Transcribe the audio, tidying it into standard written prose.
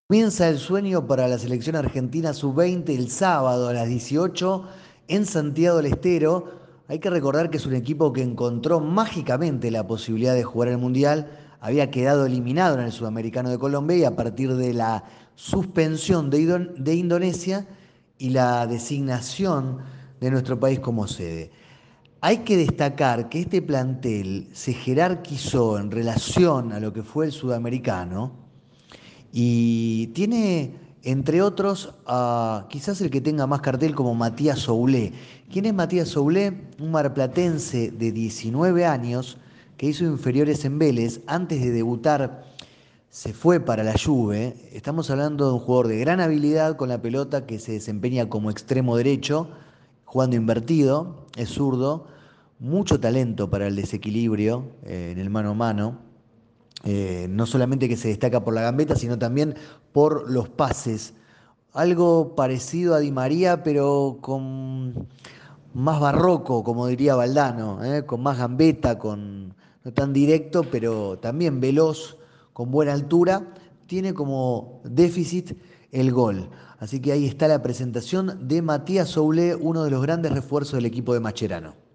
Comienza el sueño para la selección argentina sub-20 el sábado a las 18 en Santiago del Estero. Hay que recordar que es un equipo que encontró mágicamente la posibilidad de jugar el Mundial. Había quedado eliminado en el Sudamericano de Colombia y a partir de la suspensión de Indonesia y la designación de nuestro país como sede. Hay que destacar que este plantel se jerarquizó en relación a lo que fue el sudamericano y tiene, entre otros, quizás el que tenga más cartel como Matías Soulé. ¿Quién es Matías Soulé? Un marplatense de 19 años que hizo inferiores en Vélez. Antes de debutar se fue para la Juve. Estamos hablando de un jugador de gran habilidad con la pelota que se desempeña como extremo derecho, jugando invertido, es zurdo, mucho talento para el desequilibrio en el mano a mano. No solamente que se destaca por la gambeta, sino también por los pases. Algo parecido a Di María, pero con más barroco, como diría Valdano, con más gambeta, no tan directo, pero también veloz, con buena altura. Tiene como déficit el gol. Así que ahí está la presentación de Matías Soulé, uno de los grandes refuerzos del equipo de Macherano.